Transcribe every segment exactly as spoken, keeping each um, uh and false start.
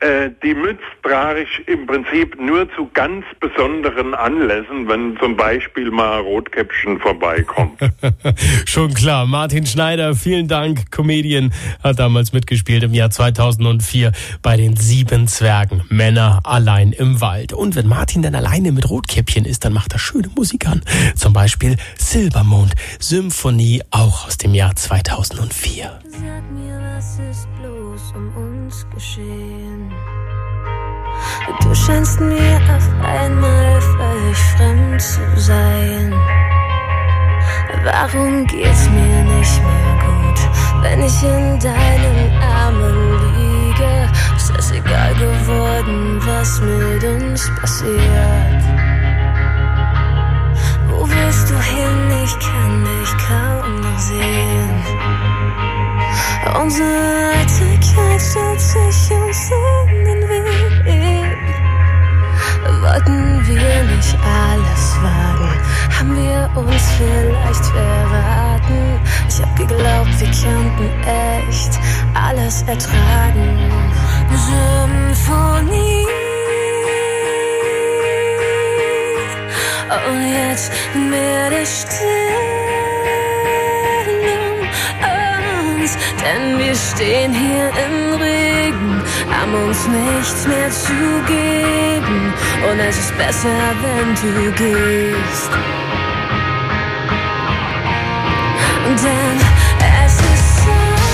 Äh, die Mütze trage ich im Prinzip nur zu ganz besonderen Anlässen, wenn zum Beispiel mal Rotkäppchen vorbeikommt. Schon klar. Martin Schneider, vielen Dank. Comedian, hat damals mitgespielt im Jahr zweitausendvier bei den Sieben Zwergen. Männer allein im Wald. Und wenn Martin dann alleine mit Rotkäppchen ist, dann macht er schöne Musik an. Zum Beispiel Silbermond, Symphonie, auch aus dem Jahr zweitausendvier. Sag mir, was ist bloß um uns geschehen? Du scheinst mir auf einmal völlig fremd zu sein. Warum geht's mir nicht mehr gut, wenn ich in deinen Armen liege? Ist es egal geworden, was mit uns passiert? Wo willst du hin? Ich kann dich kaum noch sehen. Unsere Eitelkeit stellt sich uns in den Weg. Wollten wir nicht alles wagen? Haben wir uns vielleicht verraten? Ich hab geglaubt, wir könnten echt alles ertragen. Symphonie. Und jetzt wird es still um uns, denn wir stehen hier im Regen, haben uns nichts mehr zu geben. Und es ist besser, wenn du gehst. Denn es ist Zeit,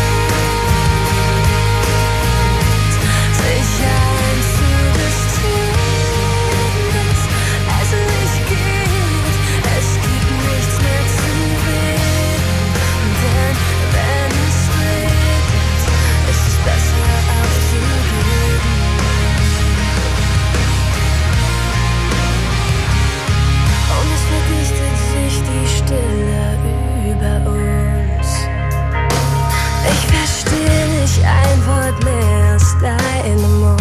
sich einzugestehen, dass es nicht geht. Es gibt nichts mehr zu reden. Denn wenn es regnet, ist es besser aufzugeben. Und es verdichtet sich die Stille über uns. Ich verstehe nicht ein Wort mehr aus deinem Mund.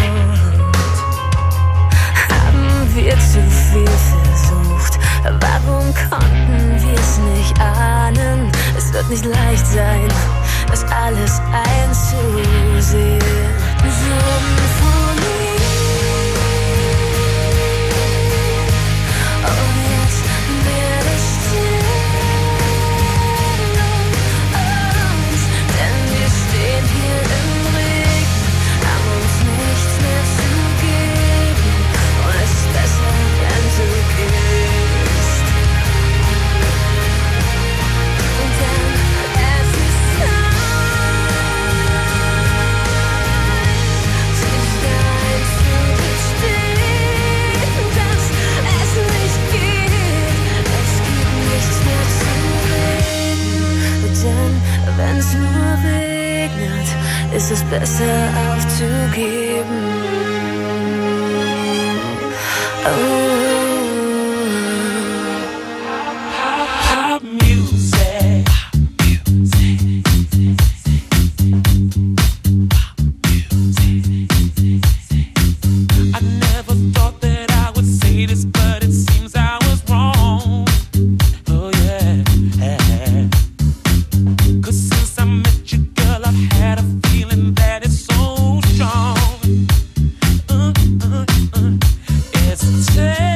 Haben wir zu viel versucht? Warum konnten wir es nicht ahnen? Es wird nicht leicht sein, das alles einzusehen. Symphonie. Und jetzt wird es still um uns, denn wir stehen hier im Regen, haben uns nichts mehr zu geben. Und es ist besser, wenn du gehst. Denn es ist Zeit, sich einzugestehen, dass es nicht geht. Es gibt nichts mehr zu reden. Denn wenn's nur regnet, ist es besser aufzugeben. Oh. Pop music. I never thought that I would say this, but it seems I was wrong. Oh yeah. 'Cause since I met you, girl, I've had a feeling that it's so strong. Uh, uh, uh. It's a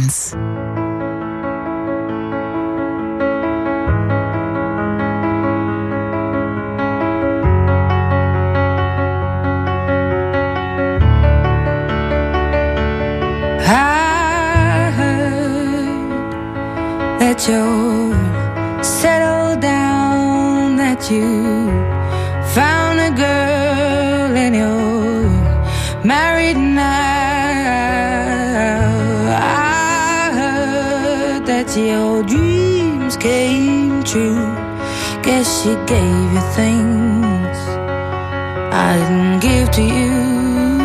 eins. I heard that you're settled down, that you found a girl and you're married now. I heard that your dreams came true. Guess she gave you things I didn't give to you.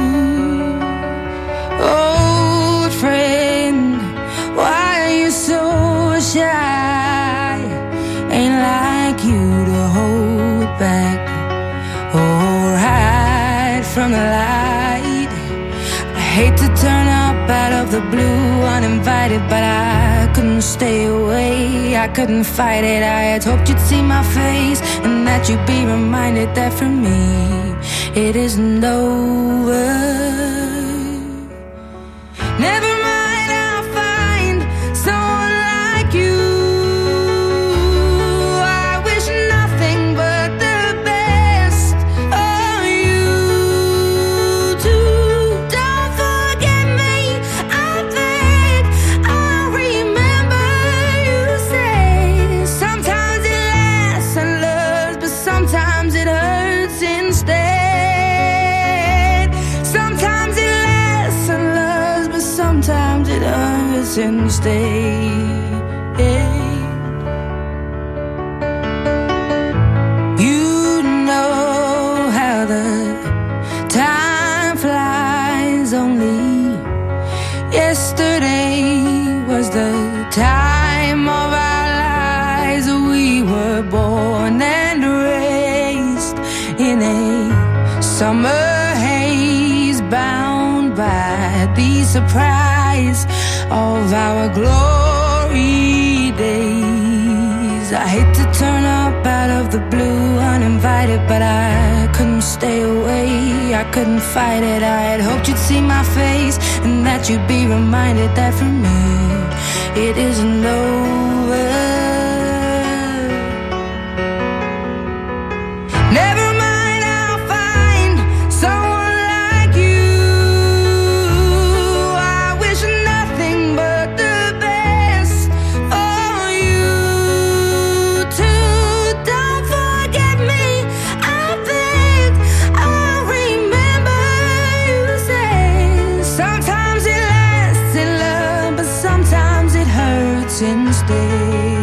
Old friend, why are you so shy? Ain't like you to hold back or hide from the light. I hate to turn up out of the blue uninvited, but I couldn't stay away, I couldn't fight it. I had hoped you'd see my face and that you'd be reminded that for me it isn't over. Never mind, I'll find someone like you. I wish nothing but the best for you too. Don't forget me, I think I'll remember you say sometimes it lasts and loves, but sometimes it hurts instead. Sometimes it lasts and loves, but sometimes it hurts instead. You know how the time flies. Only yesterday was the time of our lives. We were born and raised in a summer haze, bound by the surprise of our glory days. I hate to turn up out of the blue uninvited, but I couldn't stay away, I couldn't fight it. I had hoped you'd see my face and that you'd be reminded that for me it isn't over. Never mind, I'll find someone like you. I wish nothing but the best for you too. Don't forget me, I think I'll remember you say sometimes it lasts in love, but sometimes it hurts instead.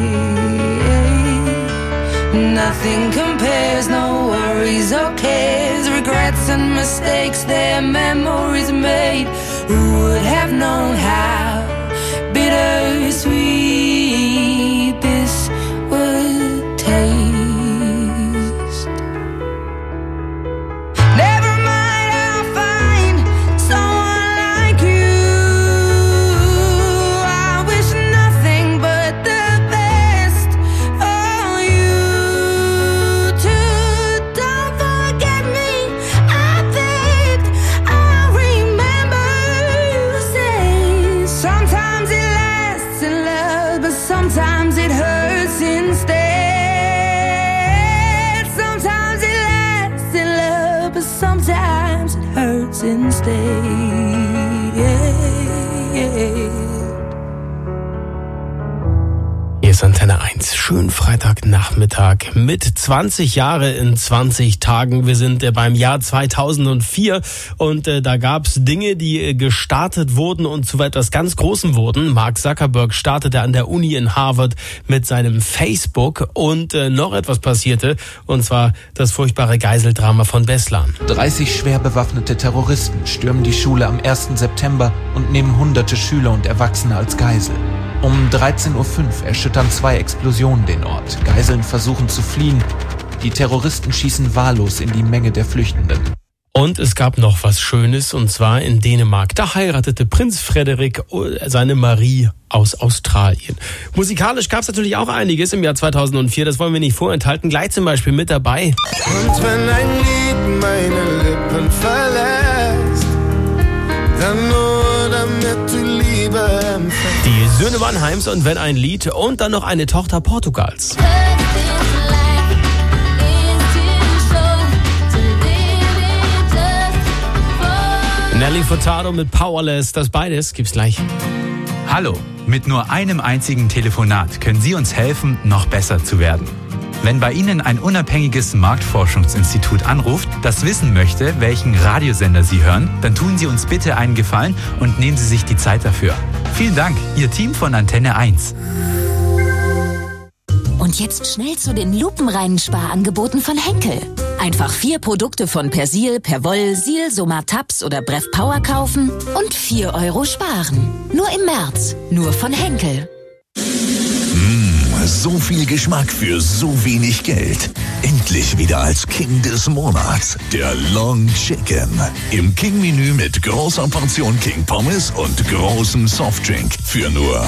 Nothing compares, no worries or cares, regrets and mistakes, their memories made. Who would have known how bittersweet this would taste? Never mind, I'll find someone like you. I wish nothing but the best for you too. Don't forget me, I think I'll remember you say sometimes it lasts in love, but sometimes it hurts instead. Sometimes it lasts in love, but sometimes it hurts instead. Hier ist Antenne eins, schönen Freitagnachmittag mit zwanzig Jahre in zwanzig Tagen. Wir sind äh, beim Jahr zweitausendvier und äh, da gab es Dinge, die äh, gestartet wurden und zu etwas ganz Großem wurden. Mark Zuckerberg startete an der Uni in Harvard mit seinem Facebook und äh, noch etwas passierte, und zwar das furchtbare Geiseldrama von Beslan. dreißig schwer bewaffnete Terroristen stürmen die Schule am ersten September und nehmen hunderte Schüler und Erwachsene als Geisel. Um dreizehn Uhr fünf erschüttern zwei Explosionen den Ort. Geiseln versuchen zu fliehen. Die Terroristen schießen wahllos in die Menge der Flüchtenden. Und es gab noch was Schönes, und zwar in Dänemark. Da heiratete Prinz Frederik seine Marie aus Australien. Musikalisch gab es natürlich auch einiges im Jahr zweitausendvier, das wollen wir nicht vorenthalten. Gleich zum Beispiel mit dabei. Und wenn ein Lied meine Lippen verlässt, dann nur damit du Liebe Die Söhne Mannheims und Wenn ein Lied und dann noch eine Tochter Portugals. Nelly Furtado mit Powerless, das beides gibt's gleich. Hallo, mit nur einem einzigen Telefonat können Sie uns helfen, noch besser zu werden. Wenn bei Ihnen ein unabhängiges Marktforschungsinstitut anruft, das wissen möchte, welchen Radiosender Sie hören, dann tun Sie uns bitte einen Gefallen und nehmen Sie sich die Zeit dafür. Vielen Dank, Ihr Team von Antenne eins. Und jetzt schnell zu den lupenreinen Sparangeboten von Henkel. Einfach vier Produkte von Persil, Perwoll, Sil, Somatabs oder Bref Power kaufen und vier Euro sparen. Nur im März, nur von Henkel. Mmh, so viel Geschmack für so wenig Geld. Endlich wieder als King des Monats. Der Long Chicken. Im King-Menü mit großer Portion King Pommes und großem Softdrink für nur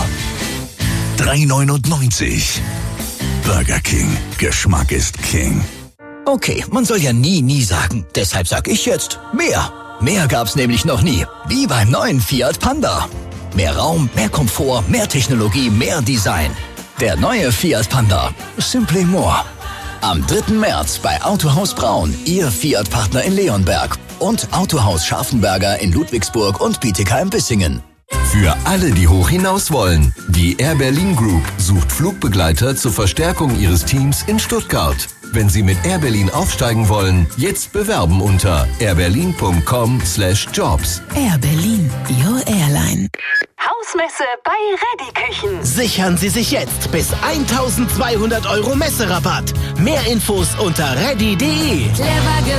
drei neunundneunzig. Burger King. Geschmack ist King. Okay, man soll ja nie, nie sagen. Deshalb sag ich jetzt mehr. Mehr gab's nämlich noch nie. Wie beim neuen Fiat Panda. Mehr Raum, mehr Komfort, mehr Technologie, mehr Design. Der neue Fiat Panda. Simply more. Am dritten März bei Autohaus Braun, Ihr Fiat-Partner in Leonberg. Und Autohaus Scharfenberger in Ludwigsburg und Bietigheim-Bissingen. Für alle, die hoch hinaus wollen. Die Air Berlin Group sucht Flugbegleiter zur Verstärkung ihres Teams in Stuttgart. Wenn Sie mit Air Berlin aufsteigen wollen, jetzt bewerben unter airberlin punkt com slash jobs. Air Berlin, your airline. Hausmesse bei Ready Küchen. Sichern Sie sich jetzt bis eintausendzweihundert Euro Messerabatt. Mehr Infos unter ready punkt de. Clever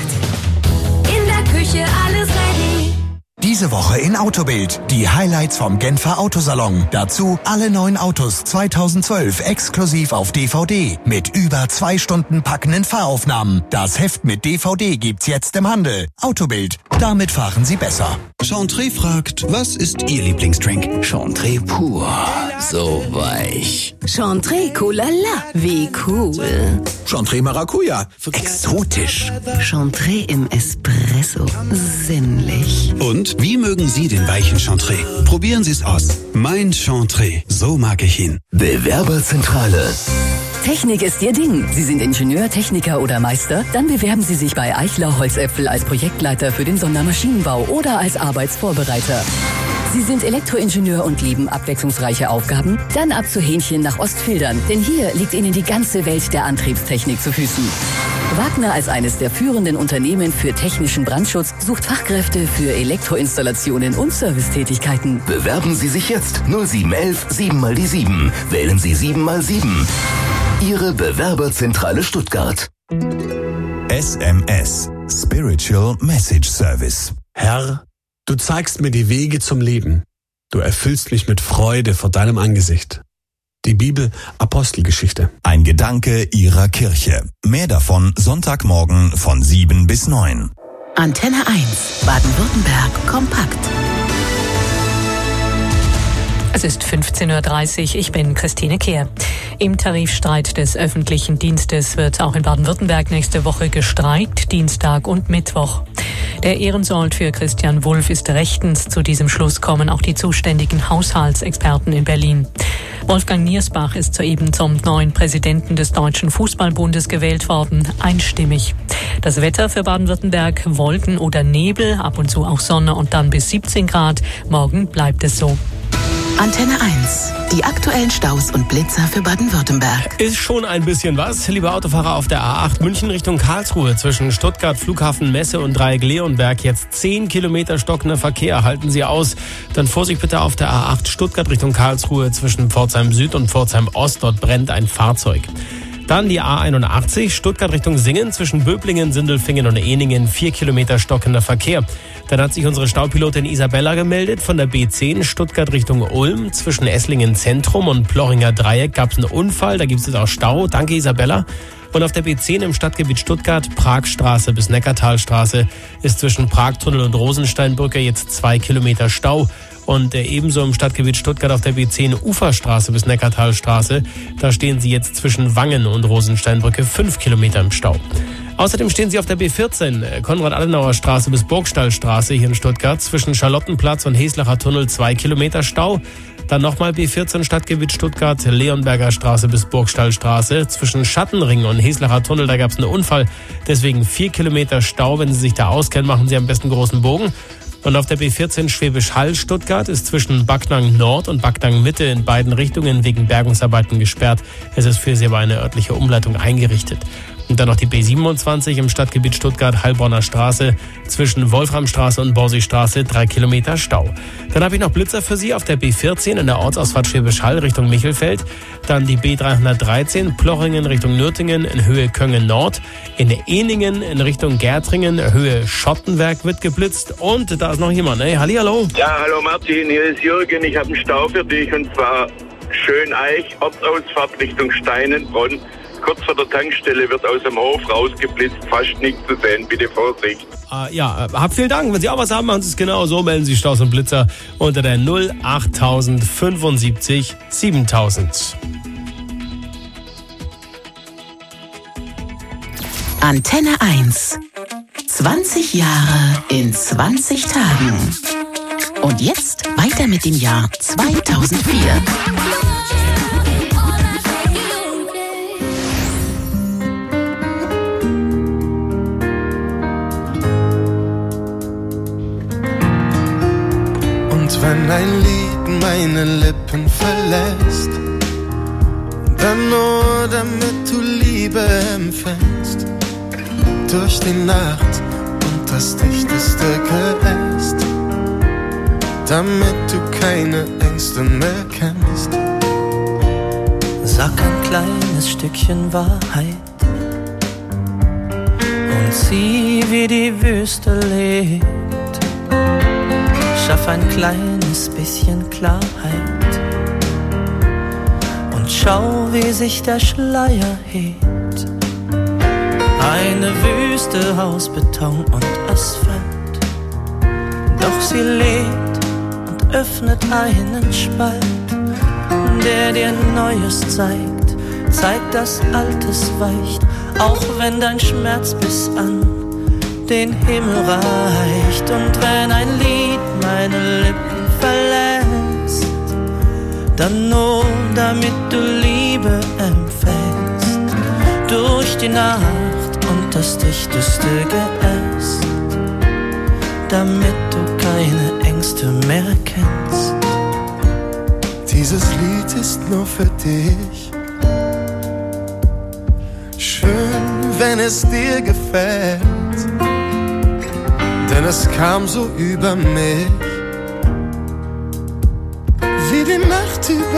gemacht. In der Küche alles ready. Diese Woche in Autobild. Die Highlights vom Genfer Autosalon. Dazu alle neuen Autos zweitausendzwölf exklusiv auf D V D. Mit über zwei Stunden packenden Fahraufnahmen. Das Heft mit D V D gibt's jetzt im Handel. Autobild. Damit fahren Sie besser. Chantre fragt, was ist Ihr Lieblingsdrink? Chantre pur. So weich. Chantre Colala. Wie cool. Chantre Maracuja. Exotisch. Chantre im Espresso. Sinnlich. Und wie mögen Sie den weichen Chantre? Probieren Sie es aus. Mein Chantre. So mag ich ihn. Bewerberzentrale. Technik ist Ihr Ding. Sie sind Ingenieur, Techniker oder Meister? Dann bewerben Sie sich bei Eichler Holzäpfel als Projektleiter für den Sondermaschinenbau oder als Arbeitsvorbereiter. Sie sind Elektroingenieur und lieben abwechslungsreiche Aufgaben? Dann ab zu Hähnchen nach Ostfildern, denn hier liegt Ihnen die ganze Welt der Antriebstechnik zu Füßen. Wagner als eines der führenden Unternehmen für technischen Brandschutz sucht Fachkräfte für Elektroinstallationen und Servicetätigkeiten. Bewerben Sie sich jetzt null sieben elf sieben mal die sieben. Wählen Sie sieben mal sieben. Ihre Bewerberzentrale Stuttgart. S M S. Spiritual Message Service. Herr, du zeigst mir die Wege zum Leben. Du erfüllst mich mit Freude vor deinem Angesicht. Die Bibel Apostelgeschichte. Ein Gedanke Ihrer Kirche. Mehr davon Sonntagmorgen von sieben bis neun. Antenne eins. Baden-Württemberg kompakt. Es ist fünfzehn Uhr dreißig, ich bin Christine Kehr. Im Tarifstreit des öffentlichen Dienstes wird auch in Baden-Württemberg nächste Woche gestreikt, Dienstag und Mittwoch. Der Ehrensold für Christian Wulff ist rechtens. Zu diesem Schluss kommen auch die zuständigen Haushaltsexperten in Berlin. Wolfgang Niersbach ist soeben zum neuen Präsidenten des Deutschen Fußballbundes gewählt worden, einstimmig. Das Wetter für Baden-Württemberg, Wolken oder Nebel, ab und zu auch Sonne und dann bis siebzehn Grad. Morgen bleibt es so. Antenne eins. Die aktuellen Staus und Blitzer für Baden-Württemberg. Ist schon ein bisschen was. Liebe Autofahrer auf der A acht München Richtung Karlsruhe zwischen Stuttgart, Flughafen Messe und Dreieck-Leonberg. Jetzt zehn Kilometer stockender Verkehr. Halten Sie aus. Dann Vorsicht bitte auf der A acht Stuttgart Richtung Karlsruhe zwischen Pforzheim Süd und Pforzheim Ost. Dort brennt ein Fahrzeug. Dann die A einundachtzig, Stuttgart Richtung Singen, zwischen Böblingen, Sindelfingen und Ehningen, vier Kilometer stockender Verkehr. Dann hat sich unsere Staupilotin Isabella gemeldet von der B zehn, Stuttgart Richtung Ulm, zwischen Esslingen Zentrum und Plochinger Dreieck gab es einen Unfall, da gibt es jetzt auch Stau. Danke Isabella. Und auf der B zehn im Stadtgebiet Stuttgart, Pragstraße bis Neckartalstraße, ist zwischen Pragtunnel und Rosensteinbrücke jetzt zwei Kilometer Stau. Und äh, ebenso im Stadtgebiet Stuttgart auf der B zehn Uferstraße bis Neckartalstraße, da stehen sie jetzt zwischen Wangen und Rosensteinbrücke fünf Kilometer im Stau. Außerdem stehen Sie auf der B vierzehn, Konrad-Adenauer-Straße bis Burgstallstraße hier in Stuttgart. Zwischen Charlottenplatz und Heslacher Tunnel zwei Kilometer Stau. Dann nochmal B vierzehn Stadtgebiet Stuttgart, Leonberger Straße bis Burgstallstraße. Zwischen Schattenring und Heslacher Tunnel, da gab es einen Unfall. Deswegen vier Kilometer Stau. Wenn Sie sich da auskennen, machen Sie am besten großen Bogen. Und auf der B vierzehn Schwäbisch Hall Stuttgart ist zwischen Backnang Nord und Backnang Mitte in beiden Richtungen wegen Bergungsarbeiten gesperrt. Es ist für Sie aber eine örtliche Umleitung eingerichtet. Und dann noch die B siebenundzwanzig im Stadtgebiet Stuttgart, Heilbronner Straße, zwischen Wolframstraße und Borsigstraße, drei Kilometer Stau. Dann habe ich noch Blitzer für Sie auf der B vierzehn in der Ortsausfahrt Schwäbisch Hall Richtung Michelfeld. Dann die B dreihundertdreizehn, Plochingen Richtung Nürtingen in Höhe Köngen Nord. In Ehningen in Richtung Gärtringen, Höhe Schottenwerk wird geblitzt. Und da ist noch jemand, ne? Hallihallo. Ja, hallo Martin, hier ist Jürgen. Ich habe einen Stau für dich und zwar Schöneich, Ortsausfahrt Richtung Steinenbronn. Kurz vor der Tankstelle wird aus dem Hof rausgeblitzt, fast nichts zu sehen, bitte Vorsicht. Uh, ja, uh, hab vielen Dank. Wenn Sie auch was haben, machen Sie es genau so. Melden Sie Staus und Blitzer unter der null achttausend fünfundsiebzig siebentausend. Antenne eins. zwanzig Jahre in zwanzig Tagen. Und jetzt weiter mit dem Jahr zweitausendvier. Wenn ein Lied meine Lippen verlässt, dann nur damit du Liebe empfängst, durch die Nacht und das dichteste Geäst, damit du keine Ängste mehr kennst. Sag ein kleines Stückchen Wahrheit und sieh, wie die Wüste lebt. Schaff ein kleines bisschen Klarheit und schau, wie sich der Schleier hebt. Eine Wüste aus Beton und Asphalt, doch sie lebt und öffnet einen Spalt, der dir Neues zeigt, zeigt, dass Altes weicht, auch wenn dein Schmerz bis an den Himmel reicht. Und wenn ein Lied meine Lippen verlässt, dann nur damit du Liebe empfängst, durch die Nacht und das dichteste Geäst, damit du keine Ängste mehr kennst. Dieses Lied ist nur für dich. Schön, wenn es dir gefällt, denn es kam so über mich, wie die Nacht über